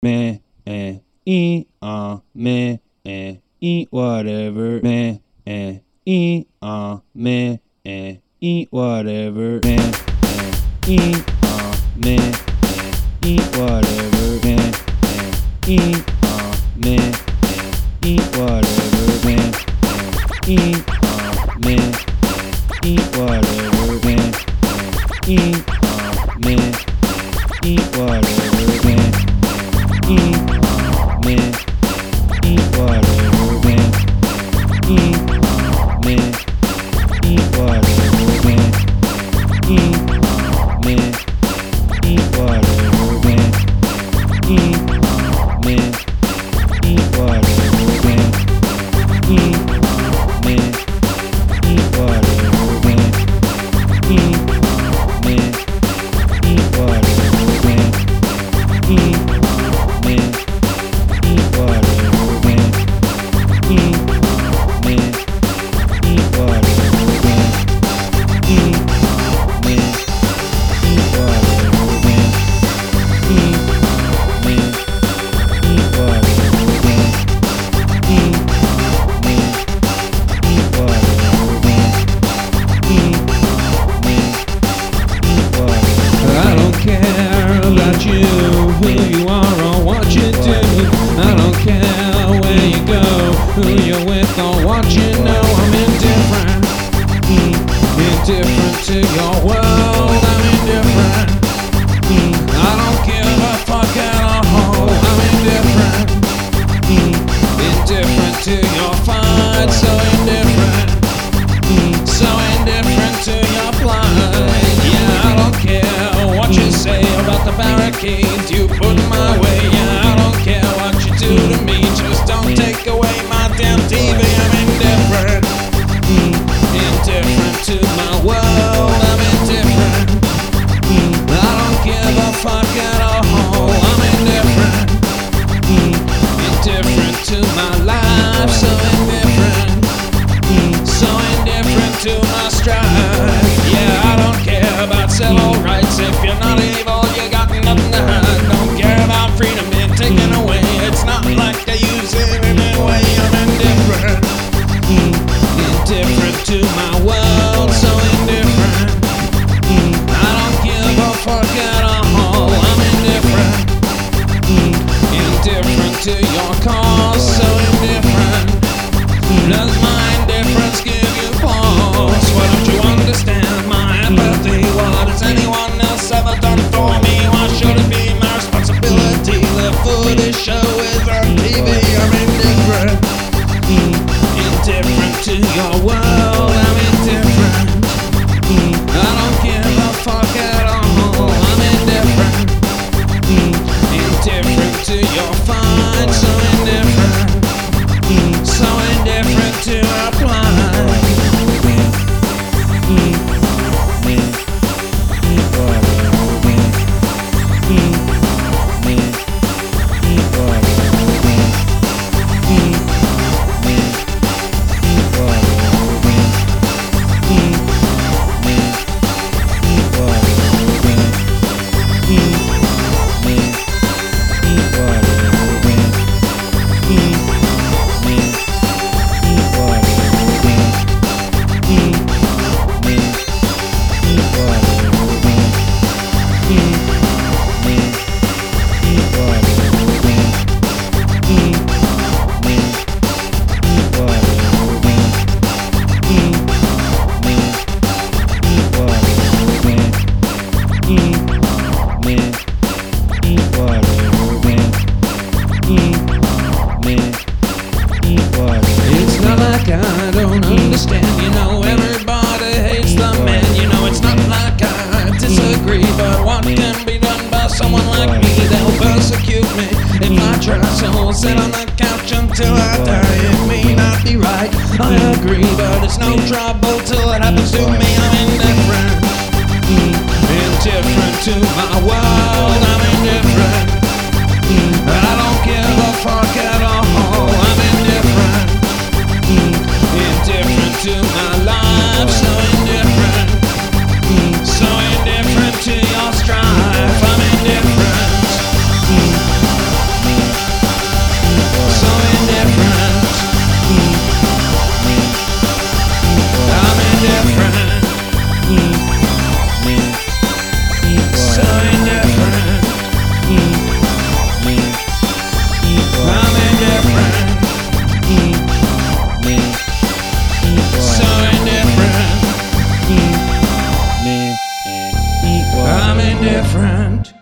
meh, eat whatever, meh, eat whatever, meh, eat whatever, meh, eat whatever, meh, eat whatever, meh, eat whatever, meh, eat whatever, meh, eat whatever, meh, eat whatever, meh, eat whatever, meh, eat whatever, meh, eat whatever, meh, eat whatever, meh, eat whatever, meh, eat whatever, meh, eat whatever, meh, eat whatever, meh, eat whatever. I don't care about you, who you are or what you do. I don't care where you go, who you're with or what you know. I'm indifferent, indifferent to your world. I'm indifferent, I don't give a fuck at all. I'm indifferent, indifferent to your fight. So indifferent, so indifferent to your plight. Yeah, I don't care what you say about the barricades you put in my way. Yeah, I don't care what you do to me, just don't take away my damn TV. I'm indifferent, indifferent to my world. I'm indifferent, I don't give a fuck at all. I'm indifferent, indifferent to my life. So indifferent, so indifferent to my strife. Yeah, I don't care about civil rights. If you're not evil, you got nothing to hide. Don't care about freedom being taken away. It's not like I use it in any way. I'm indifferent, indifferent to my world. So indifferent, I don't give a fuck at all. I'm indifferent, indifferent to your cause. So indifferent, does my indifference give you pause? Why don't you understand my empathy? What has anyone else ever done for me? Why should it be my responsibility? The footage show is on TV. I'm indifferent, indifferent to your world. I'm indifferent, I don't give a fuck at all. I'm indifferent, indifferent to your fight. So indifferent, so indifferent to our plight. It's not like I don't understand, you know, everybody hates the man. You know, it's not like I disagree, but what can be done by someone like me? They'll persecute me if I try, so I'll sit on the couch until I die. It may not be right, I agree, but it's no trouble till it happens to me. I'm indifferent, indifferent to my world. I'm indifferent, I don't give a fuck at all. I'm indifferent, indifferent to my life. So indifferent, so indifferent to your strife. I'm indifferent, friend.